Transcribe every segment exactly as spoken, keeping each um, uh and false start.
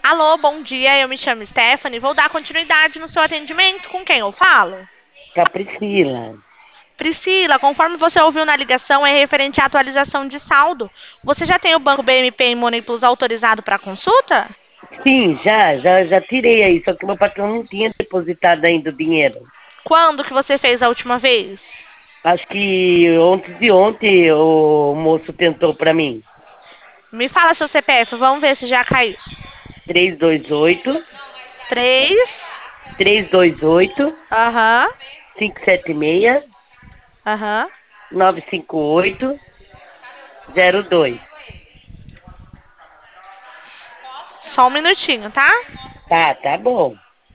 Alô, bom dia. Eu me chamo Stephanie. Vou dar continuidade no seu atendimento. Com quem eu falo? Com a Priscila. Priscila, conforme você ouviu na ligação, é referente à atualização de saldo. Você já tem o banco B M P e Money Plus autorizado para consulta? Sim, já, já, já tirei aí, só que meu patrão não tinha depositado ainda o dinheiro. Quando que você fez a última vez? Acho que ontem de ontem o moço tentou pra mim. Me fala seu C P F, vamos ver se já caiu. três dois oito, Três. três dois oito, Aham. cinco sete seis, Aham. nove cinco oito, zero dois. Só um minutinho, tá? Tá, tá bom.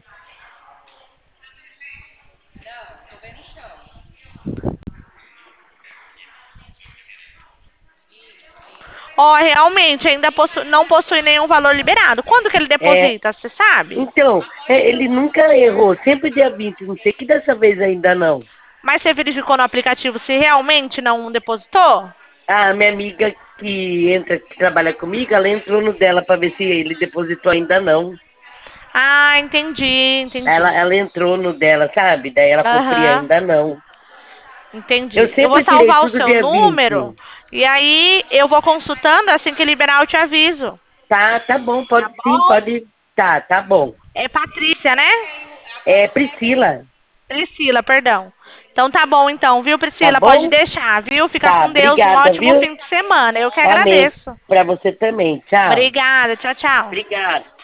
Ó, realmente, ainda possu- não possui nenhum valor liberado. Quando que ele É, deposita, você sabe? então, é, ele nunca errou, sempre dia vinte. Não sei que dessa vez ainda não. Mas você verificou no aplicativo se realmente não depositou? A minha amiga que entra, que trabalha comigo, ela entrou no dela pra ver se ele depositou ainda não. Ah, entendi, entendi. Ela, ela entrou no dela, sabe? Daí ela falou, Pri, Aham, ainda não. Eu entendi. Eu vou sempre tirei salvar o tudo seu dia número vinte. e aí eu vou consultando, assim que liberar eu te aviso. Tá, tá bom, Tá pode sim, bom? pode. Tá, tá bom. É Patrícia, né? É Priscila, Priscila, perdão. Então tá bom então, viu, tá Priscila? Pode bom? deixar, viu? Fica Tá, com Deus, um obrigada, ótimo viu? fim de semana. Eu que Amém. agradeço. Pra você também, tchau. Obrigada, tchau, tchau. Obrigada.